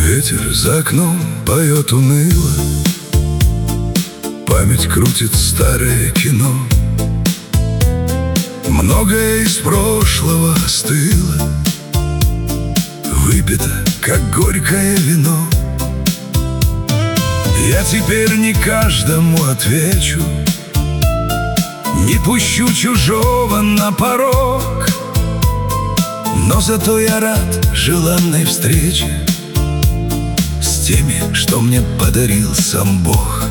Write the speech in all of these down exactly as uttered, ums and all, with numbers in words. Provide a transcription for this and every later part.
Ветер за окном поет уныло, память крутит старое кино. Многое из прошлого остыло, выпито, как горькое вино. Я теперь не каждому отвечу, не пущу чужого на порог. Но зато я рад желанной встрече с теми, что мне подарил сам Бог.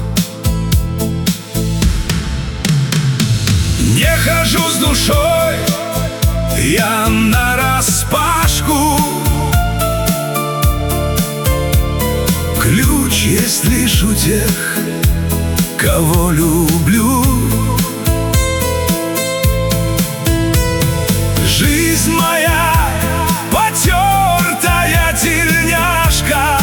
Не хожу с душой я нараспашку, ключ есть лишь у тех, кого люблю. Жизнь моя потертая тельняшка,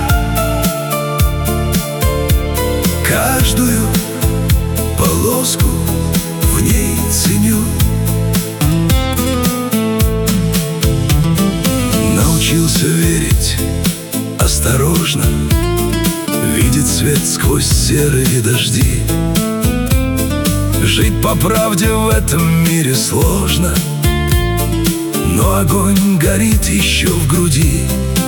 каждую полоску в ней ценю. Научился верить осторожно, видеть свет сквозь серые дожди. Жить по правде в этом мире сложно, но огонь горит еще в груди.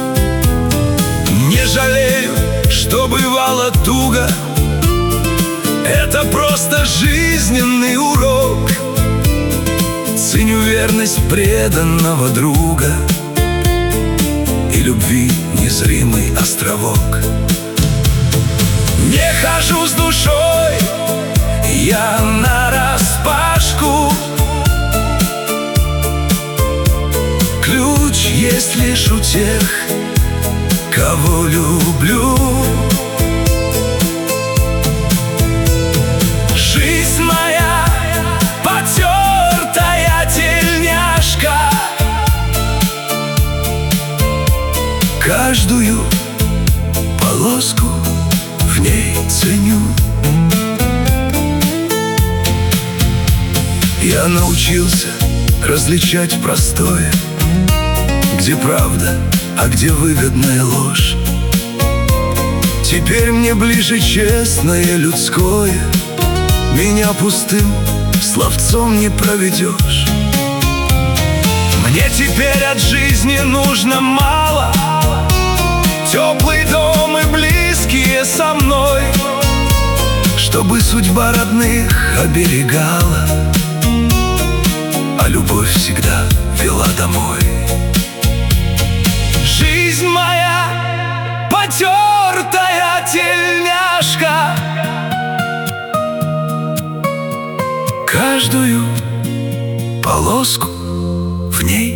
Не жалею, что бывало туго, это просто жизненный урок. Ценю верность преданного друга и любви незримый островок. Не хожу с душой я нараспашку, ключ есть лишь у тех, кого люблю. Жизнь моя потертая тельняшка, каждую полоску в ней ценю. Я научился различать простое, где правда, а где выгодная ложь. Теперь мне ближе честное людское, меня пустым словцом не проведешь. Мне теперь от жизни нужно мало, теплый дом и близкие со мной, чтобы судьба родных оберегала, а любовь всегда вела домой. Жизнь моя потертая тельняшка, каждую полоску в ней